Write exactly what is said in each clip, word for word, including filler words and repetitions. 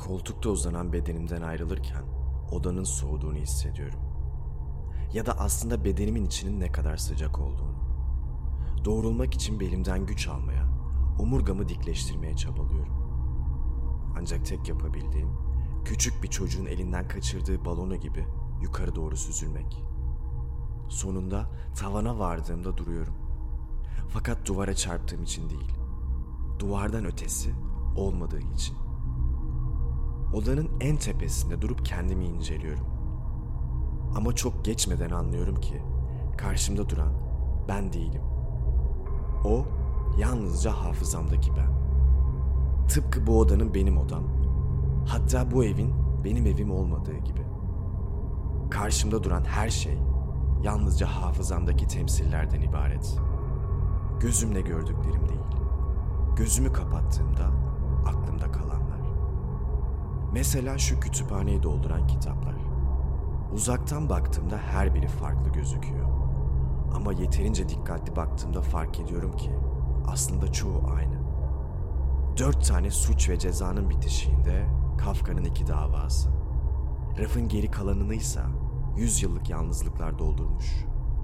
Koltukta uzanan bedenimden ayrılırken odanın soğuduğunu hissediyorum. Ya da aslında bedenimin içinin ne kadar sıcak olduğunu. Doğrulmak için belimden güç almaya, omurgamı dikleştirmeye çabalıyorum. Ancak tek yapabildiğim, küçük bir çocuğun elinden kaçırdığı balonu gibi yukarı doğru süzülmek. Sonunda tavana vardığımda duruyorum. Fakat duvara çarptığım için değil, duvardan ötesi olmadığı için. Odanın en tepesinde durup kendimi inceliyorum. Ama çok geçmeden anlıyorum ki karşımda duran ben değilim. O yalnızca hafızamdaki ben. Tıpkı bu odanın benim odam, hatta bu evin benim evim olmadığı gibi. Karşımda duran her şey yalnızca hafızamdaki temsillerden ibaret. Gözümle gördüklerim değil, gözümü kapattığımda aklımda kalanlar. Mesela şu kütüphaneyi dolduran kitaplar. Uzaktan baktığımda her biri farklı gözüküyor. Ama yeterince dikkatli baktığımda fark ediyorum ki aslında çoğu aynı. Dört tane suç ve cezanın bitişiğinde Kafka'nın iki davası. Rafın geri kalanınıysa yüz yıllık yalnızlıklar doldurmuş.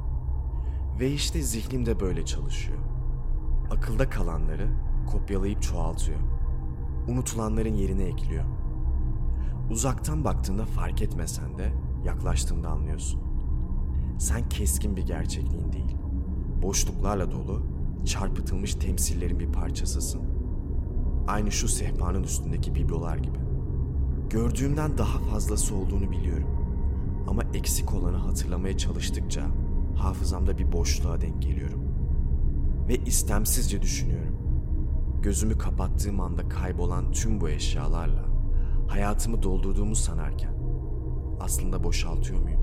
Ve işte zihnim de böyle çalışıyor. Akılda kalanları kopyalayıp çoğaltıyor. Unutulanların yerine ekliyor. Uzaktan baktığında fark etmesen de yaklaştığında anlıyorsun. Sen keskin bir gerçekliğin değil, boşluklarla dolu, çarpıtılmış temsillerin bir parçasısın. Aynı şu sehpanın üstündeki biblolar gibi. Gördüğümden daha fazlası olduğunu biliyorum. Ama eksik olanı hatırlamaya çalıştıkça hafızamda bir boşluğa denk geliyorum. Ve istemsizce düşünüyorum. Gözümü kapattığım anda kaybolan tüm bu eşyalarla hayatımı doldurduğumu sanarken aslında boşaltıyor muyum?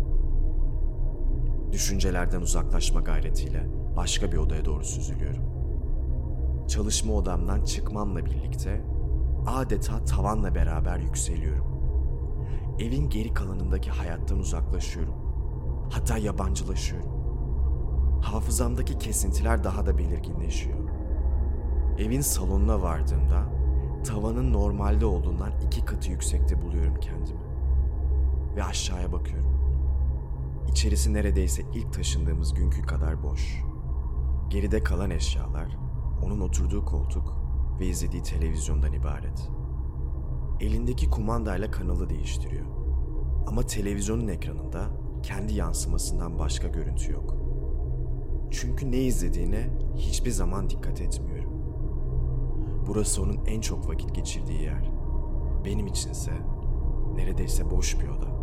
Düşüncelerden uzaklaşma gayretiyle başka bir odaya doğru süzülüyorum. Çalışma odamdan çıkmamla birlikte adeta tavanla beraber yükseliyorum. Evin geri kalanındaki hayattan uzaklaşıyorum. Hatta yabancılaşıyorum. Hafızamdaki kesintiler daha da belirginleşiyor. Evin salonuna vardığımda tavanın normalde olduğundan iki katı yüksekte buluyorum kendimi. Ve aşağıya bakıyorum. İçerisi neredeyse ilk taşındığımız günkü kadar boş. Geride kalan eşyalar, onun oturduğu koltuk ve izlediği televizyondan ibaret. Elindeki kumandayla kanalı değiştiriyor. Ama televizyonun ekranında kendi yansımasından başka görüntü yok. Çünkü ne izlediğine hiçbir zaman dikkat etmiyorum. Burası onun en çok vakit geçirdiği yer. Benim içinse neredeyse boş bir oda.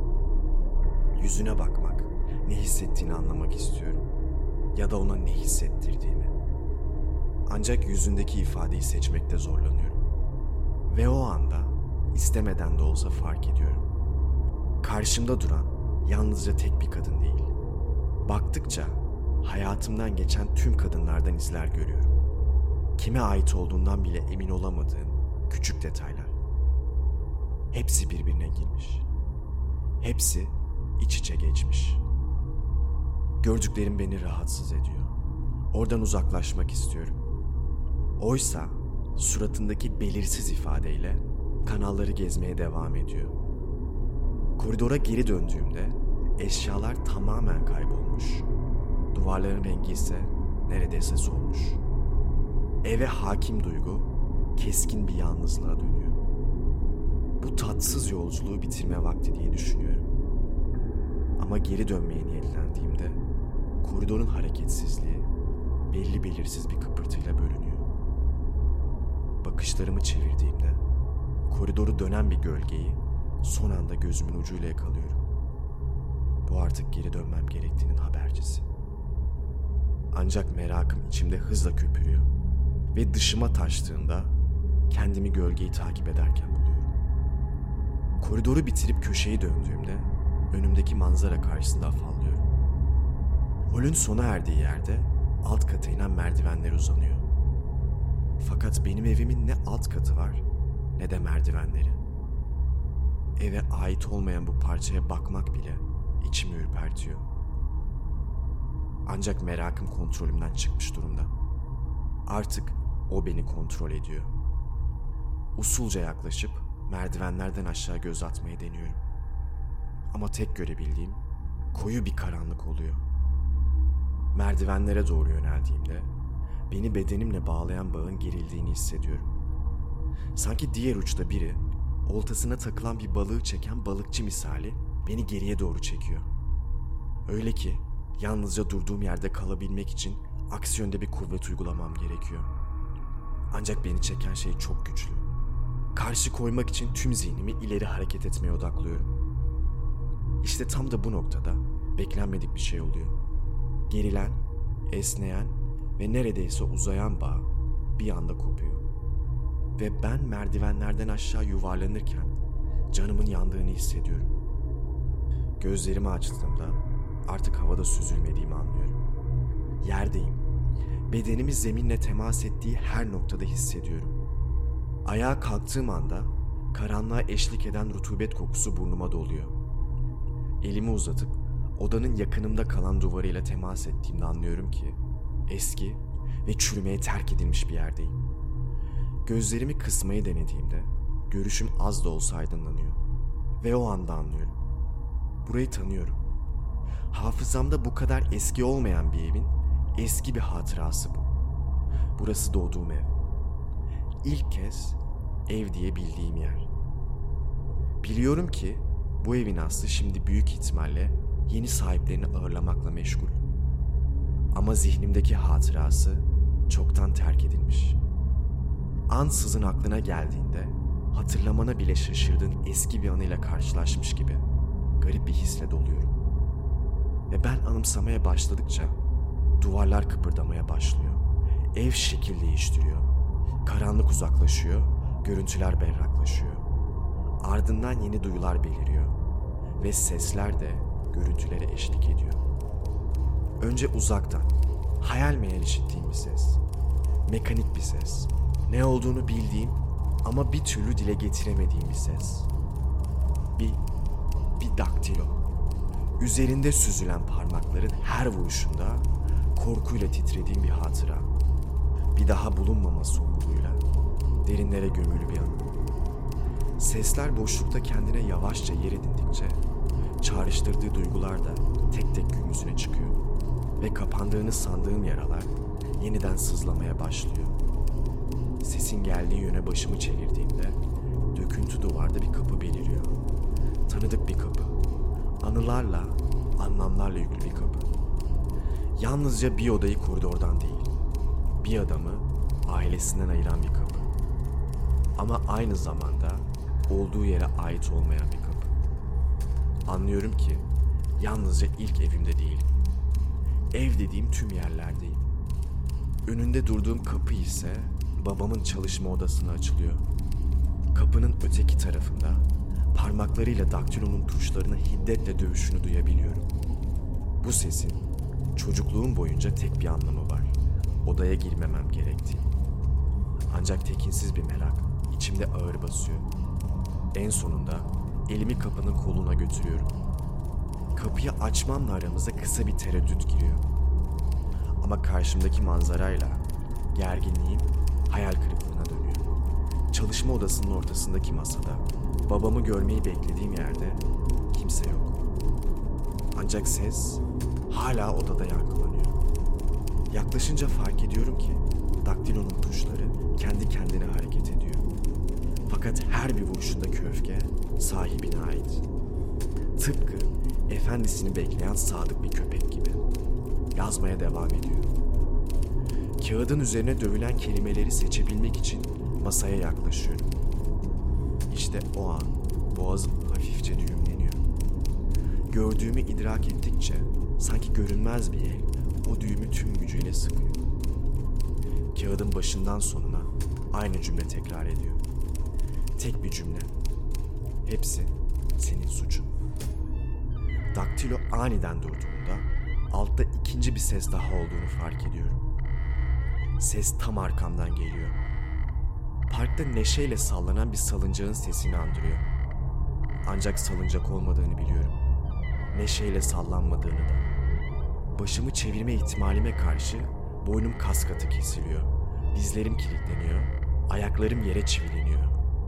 Yüzüne bakmak, ne hissettiğini anlamak istiyorum. Ya da ona ne hissettirdiğini. Ancak yüzündeki ifadeyi seçmekte zorlanıyorum. Ve o anda istemeden de olsa fark ediyorum. Karşımda duran yalnızca tek bir kadın değil. Baktıkça hayatımdan geçen tüm kadınlardan izler görüyorum. Kime ait olduğundan bile emin olamadığım küçük detaylar. Hepsi birbirine girmiş. Hepsi iç içe geçmiş. Gördüklerim beni rahatsız ediyor. Oradan uzaklaşmak istiyorum. Oysa suratındaki belirsiz ifadeyle kanalları gezmeye devam ediyor. Koridora geri döndüğümde eşyalar tamamen kaybolmuş. Duvarların rengi ise neredeyse solmuş. Eve hakim duygu keskin bir yalnızlığa dönüyor. Bu tatsız yolculuğu bitirme vakti diye düşünüyorum. Ama geri dönmeye niyetlendiğimde koridorun hareketsizliği belli belirsiz bir kıpırtıyla bölünüyor. Bakışlarımı çevirdiğimde koridoru dönen bir gölgeyi son anda gözümün ucuyla yakalıyorum. Bu artık geri dönmem gerektiğinin habercisi. Ancak merakım içimde hızla köpürüyor ve dışıma taştığında kendimi gölgeyi takip ederken buluyorum. Koridoru bitirip köşeyi döndüğümde önümdeki manzara karşısında afallıyorum. Holün sona erdiği yerde alt kata inen merdivenler uzanıyor. Fakat benim evimin ne alt katı var ne de merdivenleri. Eve ait olmayan bu parçaya bakmak bile içimi ürpertiyor. Ancak merakım kontrolümden çıkmış durumda. Artık o beni kontrol ediyor. Usulca yaklaşıp merdivenlerden aşağı göz atmayı deniyorum. Ama tek görebildiğim koyu bir karanlık oluyor. Merdivenlere doğru yöneldiğimde beni bedenimle bağlayan bağın gerildiğini hissediyorum. Sanki diğer uçta biri oltasına takılan bir balığı çeken balıkçı misali beni geriye doğru çekiyor. Öyle ki yalnızca durduğum yerde kalabilmek için aksi yönde bir kuvvet uygulamam gerekiyor. Ancak beni çeken şey çok güçlü. Karşı koymak için tüm zihnimi ileri hareket etmeye odaklıyorum. İşte tam da bu noktada beklenmedik bir şey oluyor. Gerilen, esneyen ve neredeyse uzayan bağ bir anda kopuyor. Ve ben merdivenlerden aşağı yuvarlanırken canımın yandığını hissediyorum. Gözlerimi açtığımda artık havada süzülmediğimi anlıyorum. Yerdeyim. Bedenimi zeminle temas ettiği her noktada hissediyorum. Ayağa kalktığım anda karanlığa eşlik eden rutubet kokusu burnuma doluyor. Elimi uzatıp odanın yakınımda kalan duvarıyla temas ettiğimde anlıyorum ki eski ve çürümeye terk edilmiş bir yerdeyim. Gözlerimi kısmayı denediğimde görüşüm az da olsa aydınlanıyor. Ve o anda anlıyorum. Burayı tanıyorum. Hafızamda bu kadar eski olmayan bir evin eski bir hatırası bu. Burası doğduğum ev. İlk kez ev diye bildiğim yer. Biliyorum ki bu evin aslı şimdi büyük ihtimalle yeni sahiplerini ağırlamakla meşgul. Ama zihnimdeki hatırası çoktan terk edilmiş. Ansızın aklına geldiğinde hatırlamana bile şaşırdığın eski bir anıyla karşılaşmış gibi garip bir hisle doluyorum. Ve ben anımsamaya başladıkça duvarlar kıpırdamaya başlıyor. Ev şekil değiştiriyor. Karanlık uzaklaşıyor, görüntüler berraklaşıyor. Ardından yeni duyular beliriyor ve sesler de görüntülere eşlik ediyor. Önce uzaktan, hayal meyal işittiğim bir ses. Mekanik bir ses. Ne olduğunu bildiğim ama bir türlü dile getiremediğim bir ses. Bir, bir daktilo. Üzerinde süzülen parmakların her vuruşunda korkuyla titrediğim bir hatıra. Bir daha bulunmaması umuduyla derinlere gömülü bir an. Sesler boşlukta kendine yavaşça yer edindikçe çağrıştırdığı duygular da tek tek gün yüzüne çıkıyor. Ve kapandığını sandığım yaralar yeniden sızlamaya başlıyor. Sesin geldiği yöne başımı çevirdiğimde döküntü duvarda bir kapı beliriyor. Tanıdık bir kapı. Anılarla, anlamlarla yüklü bir kapı. Yalnızca bir odayı koridordan değil, bir adamı ailesinden ayıran bir kapı. Ama aynı zamanda olduğu yere ait olmayan bir kapı. Anlıyorum ki yalnızca ilk evimde değilim. Ev dediğim tüm yerlerdeyim. Önünde durduğum kapı ise babamın çalışma odasına açılıyor. Kapının öteki tarafında parmaklarıyla daktilonun tuşlarını hiddetle dövüşünü duyabiliyorum. Bu sesin çocukluğum boyunca tek bir anlamı var. Odaya girmemem gerektiği. Ancak tekinsiz bir merak içimde ağır basıyor. En sonunda elimi kapının koluna götürüyorum. Kapıyı açmamla aramıza kısa bir tereddüt giriyor. Ama karşımdaki manzarayla gerginliğim hayal kırıklığına dönüyor. Çalışma odasının ortasındaki masada babamı görmeyi beklediğim yerde kimse yok. Ancak ses hala odada yankılanıyor. Yaklaşınca fark ediyorum ki daktilonun tuşları kendi kendine hareket ediyor. Fakat her bir vuruşundaki öfke sahibine ait. Tıpkı efendisini bekleyen sadık bir köpek gibi. Yazmaya devam ediyor. Kağıdın üzerine dövülen kelimeleri seçebilmek için masaya yaklaşıyorum. İşte o an boğazım hafifçe düğümleniyor. Gördüğümü idrak ettikçe sanki görünmez bir el o düğümü tüm gücüyle sıkıyor. Kağıdın başından sonuna aynı cümle tekrar ediyor. Tek bir cümle. Hepsi senin suçun. Daktilo aniden durduğunda altta ikinci bir ses daha olduğunu fark ediyorum. Ses tam arkamdan geliyor. Parkta neşeyle sallanan bir salıncağın sesini andırıyor. Ancak salıncak olmadığını biliyorum. Neşeyle sallanmadığını da. Başımı çevirme ihtimalime karşı boynum kas katı kesiliyor. Dizlerim kilitleniyor. Ayaklarım yere çivileniyor.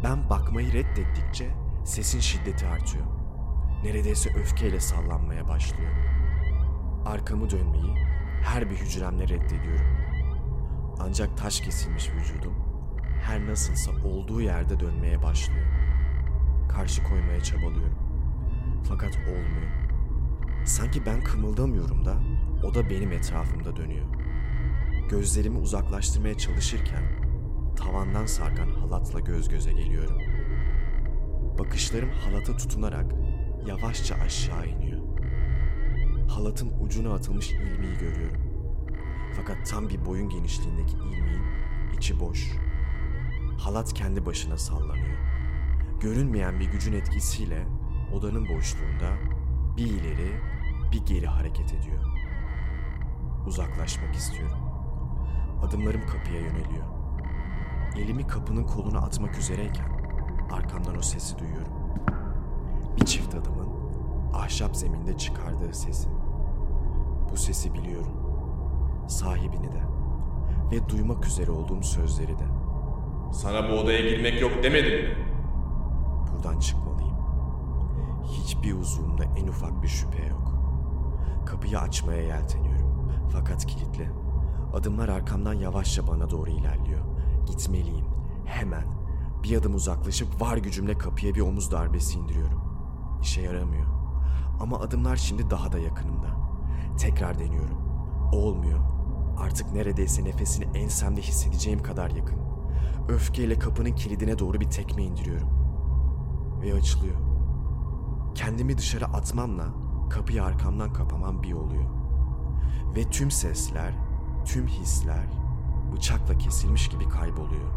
Ben bakmayı reddettikçe sesin şiddeti artıyor. Neredeyse öfkeyle sallanmaya başlıyor. Arkamı dönmeyi her bir hücremle reddediyorum. Ancak taş kesilmiş vücudum her nasılsa olduğu yerde dönmeye başlıyor. Karşı koymaya çabalıyorum. Fakat olmuyor. Sanki ben kımıldamıyorum da o da benim etrafımda dönüyor. Gözlerimi uzaklaştırmaya çalışırken tavandan sarkan halatla göz göze geliyorum. Bakışlarım halata tutunarak yavaşça aşağı iniyor. Halatın ucuna atılmış ilmeği görüyorum. Fakat tam bir boyun genişliğindeki ilmeğin içi boş. Halat kendi başına sallanıyor. Görünmeyen bir gücün etkisiyle odanın boşluğunda bir ileri bir geri hareket ediyor. Uzaklaşmak istiyorum. Adımlarım kapıya yöneliyor. Elimi kapının koluna atmak üzereyken arkamdan o sesi duyuyorum. Bir çift adımın ahşap zeminde çıkardığı sesi. Bu sesi biliyorum. Sahibini de ve duymak üzere olduğum sözleri de. Sana bu odaya girmek yok demedim mi? Buradan çıkmalıyım. Hiçbir uzvumda en ufak bir şüphe yok. Kapıyı açmaya yelteniyorum. Fakat kilitli. Adımlar arkamdan yavaşça bana doğru ilerliyor. Gitmeliyim. Hemen. Bir adım uzaklaşıp var gücümle kapıya bir omuz darbesi indiriyorum. İşe yaramıyor. Ama adımlar şimdi daha da yakınımda. Tekrar deniyorum. Olmuyor. Artık neredeyse nefesini ensemde hissedeceğim kadar yakın. Öfkeyle kapının kilidine doğru bir tekme indiriyorum. Ve açılıyor. Kendimi dışarı atmamla kapıyı arkamdan kapamam bir oluyor. Ve tüm sesler, tüm hisler bıçakla kesilmiş gibi kayboluyor.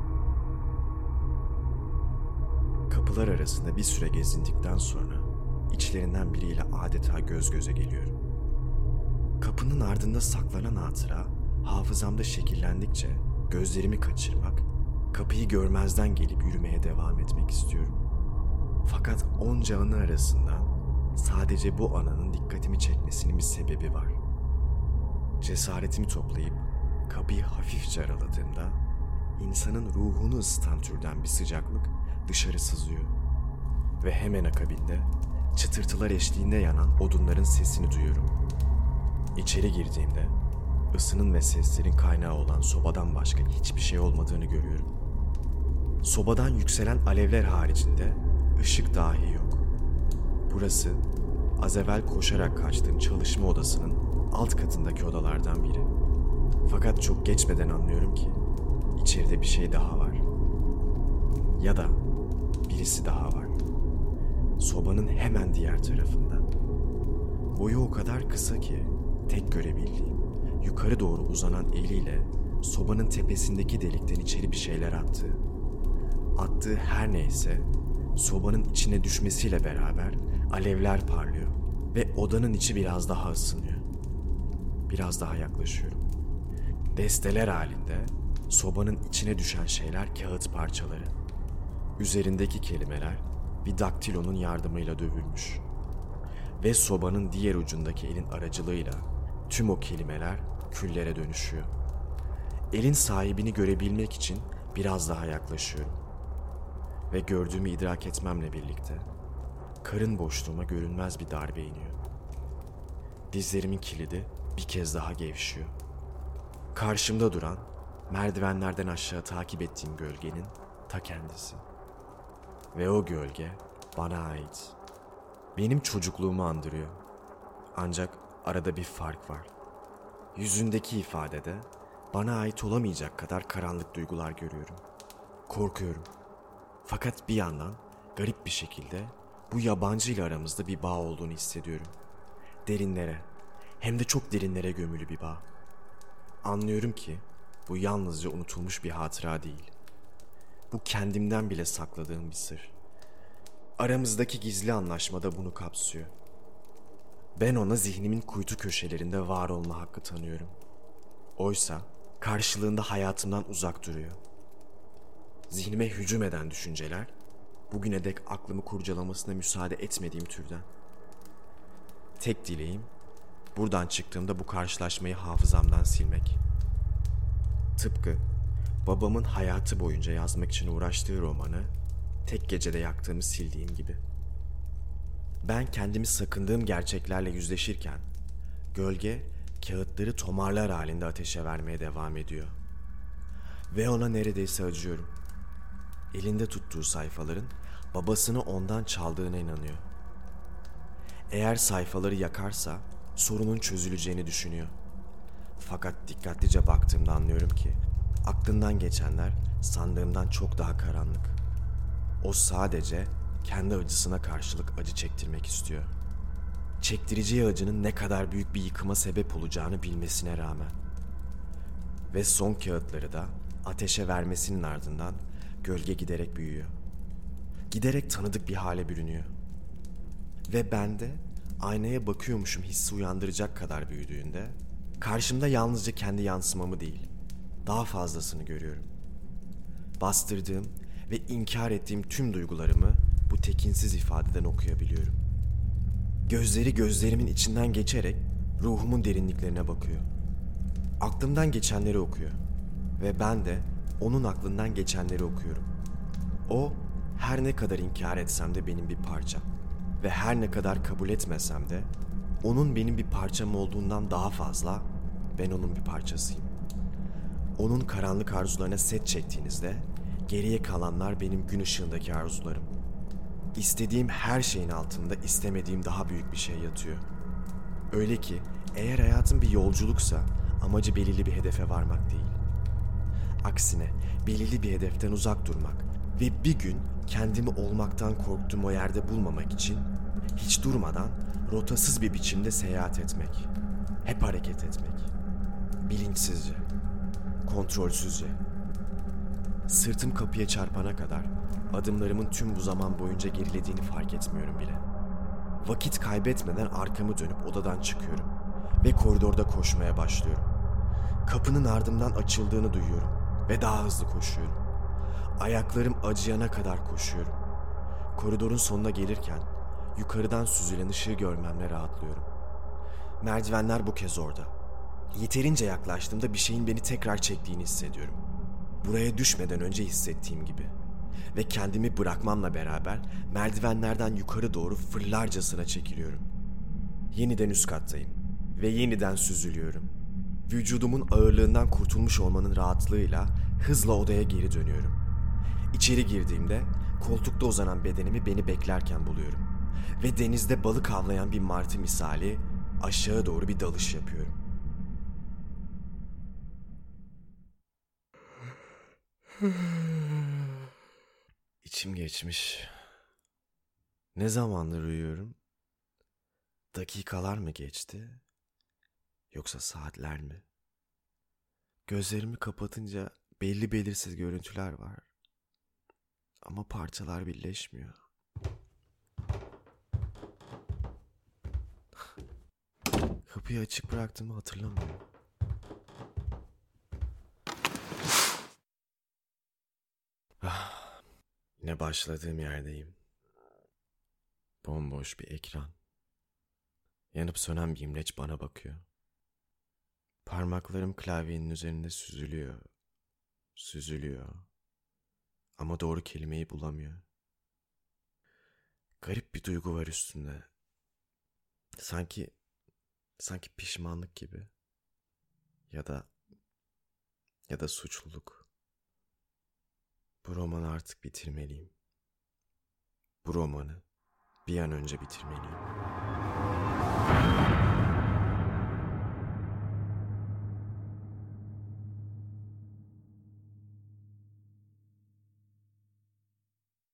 Kapılar arasında bir süre gezindikten sonra içlerinden biriyle adeta göz göze geliyorum. Kapının ardında saklanan hatıra hafızamda şekillendikçe gözlerimi kaçırmak, kapıyı görmezden gelip yürümeye devam etmek istiyorum. Fakat onca anı arasından sadece bu ananın dikkatimi çekmesinin bir sebebi var. Cesaretimi toplayıp kapıyı hafifçe araladığımda insanın ruhunu ısıtan türden bir sıcaklık dışarı sızıyor. Ve hemen akabinde çıtırtılar eşliğinde yanan odunların sesini duyuyorum. İçeri girdiğimde ısının ve seslerin kaynağı olan sobadan başka hiçbir şey olmadığını görüyorum. Sobadan yükselen alevler haricinde ışık dahi yok. Burası az evvel koşarak kaçtığım çalışma odasının alt katındaki odalardan biri. Fakat çok geçmeden anlıyorum ki içeride bir şey daha var. Ya da birisi daha var. Sobanın hemen diğer tarafında. Boyu o kadar kısa ki tek görebildiğim yukarı doğru uzanan eliyle sobanın tepesindeki delikten içeri bir şeyler attı. Attığı her neyse sobanın içine düşmesiyle beraber alevler parlıyor ve odanın içi biraz daha ısınıyor. Biraz daha yaklaşıyorum. Desteler halinde sobanın içine düşen şeyler kağıt parçaları. Üzerindeki kelimeler bir daktilonun yardımıyla dövülmüş. Ve sobanın diğer ucundaki elin aracılığıyla tüm o kelimeler küllere dönüşüyor. Elin sahibini görebilmek için biraz daha yaklaşıyorum. Ve gördüğümü idrak etmemle birlikte karın boşluğuma görünmez bir darbe iniyor. Dizlerimin kilidi bir kez daha gevşiyor. Karşımda duran, merdivenlerden aşağı takip ettiğim gölgenin ta kendisi. Ve o gölge bana ait. Benim çocukluğumu andırıyor. Ancak arada bir fark var. Yüzündeki ifadede bana ait olamayacak kadar karanlık duygular görüyorum. Korkuyorum. Fakat bir yandan garip bir şekilde bu yabancı ile aramızda bir bağ olduğunu hissediyorum. Derinlere, hem de çok derinlere gömülü bir bağ. Anlıyorum ki bu yalnızca unutulmuş bir hatıra değil. Bu kendimden bile sakladığım bir sır. Aramızdaki gizli anlaşma da bunu kapsıyor. Ben ona zihnimin kuytu köşelerinde var olma hakkı tanıyorum. Oysa karşılığında hayatımdan uzak duruyor. Zihnime hücum eden düşünceler, bugüne dek aklımı kurcalamasına müsaade etmediğim türden. Tek dileğim, buradan çıktığımda bu karşılaşmayı hafızamdan silmek. Tıpkı Babamın hayatı boyunca yazmak için uğraştığı romanı tek gecede yaktığımı sildiğim gibi. Ben kendimi sakındığım gerçeklerle yüzleşirken gölge kağıtları tomarlar halinde ateşe vermeye devam ediyor. Ve ona neredeyse acıyorum. Elinde tuttuğu sayfaların babasını ondan çaldığına inanıyor. Eğer sayfaları yakarsa sorunun çözüleceğini düşünüyor. Fakat dikkatlice baktığımda anlıyorum ki aklından geçenler sandığımdan çok daha karanlık. O sadece kendi acısına karşılık acı çektirmek istiyor. Çektireceği acının ne kadar büyük bir yıkıma sebep olacağını bilmesine rağmen. Ve son kağıtları da ateşe vermesinin ardından gölge giderek büyüyor. Giderek tanıdık bir hale bürünüyor. Ve ben de aynaya bakıyormuşum hissi uyandıracak kadar büyüdüğünde karşımda yalnızca kendi yansımamı değil, daha fazlasını görüyorum. Bastırdığım ve inkar ettiğim tüm duygularımı bu tekinsiz ifadeden okuyabiliyorum. Gözleri gözlerimin içinden geçerek ruhumun derinliklerine bakıyor. Aklımdan geçenleri okuyor ve ben de onun aklından geçenleri okuyorum. O her ne kadar inkar etsem de benim bir parçam ve her ne kadar kabul etmesem de onun benim bir parçam olduğundan daha fazla ben onun bir parçasıyım. Onun karanlık arzularına set çektiğinizde geriye kalanlar benim gün ışığındaki arzularım. İstediğim her şeyin altında istemediğim daha büyük bir şey yatıyor. Öyle ki eğer hayatım bir yolculuksa amacı belirli bir hedefe varmak değil. Aksine belirli bir hedeften uzak durmak ve bir gün kendimi olmaktan korktuğum o yerde bulmamak için hiç durmadan rotasız bir biçimde seyahat etmek. Hep hareket etmek. Bilinçsizce, kontrolsüzce. Sırtım kapıya çarpana kadar adımlarımın tüm bu zaman boyunca gerilediğini fark etmiyorum bile. Vakit kaybetmeden arkamı dönüp odadan çıkıyorum ve koridorda koşmaya başlıyorum. Kapının ardımdan açıldığını duyuyorum ve daha hızlı koşuyorum. Ayaklarım acıyana kadar koşuyorum. Koridorun sonuna gelirken yukarıdan süzülen ışığı görmemle rahatlıyorum. Merdivenler bu kez orada. Yeterince yaklaştığımda bir şeyin beni tekrar çektiğini hissediyorum. Buraya düşmeden önce hissettiğim gibi. Ve kendimi bırakmamla beraber merdivenlerden yukarı doğru fırlarcasına çekiliyorum. Yeniden üst kattayım ve yeniden süzülüyorum. Vücudumun ağırlığından kurtulmuş olmanın rahatlığıyla hızla odaya geri dönüyorum. İçeri girdiğimde koltukta uzanan bedenimi beni beklerken buluyorum. Ve denizde balık avlayan bir martı misali aşağı doğru bir dalış yapıyorum. İçim geçmiş. Ne zamandır uyuyorum? Dakikalar mı geçti? Yoksa saatler mi? Gözlerimi kapatınca belli belirsiz görüntüler var. Ama parçalar birleşmiyor. Kapıyı açık bıraktığımı hatırlamıyorum. Ah, yine başladığım yerdeyim. Bomboş bir ekran. Yanıp sönen bir imleç bana bakıyor. Parmaklarım klavyenin üzerinde süzülüyor. Süzülüyor. Ama doğru kelimeyi bulamıyor. Garip bir duygu var üstünde. Sanki, sanki pişmanlık gibi. Ya da, ya da suçluluk. Bu romanı artık bitirmeliyim. Bu romanı bir an önce bitirmeliyim.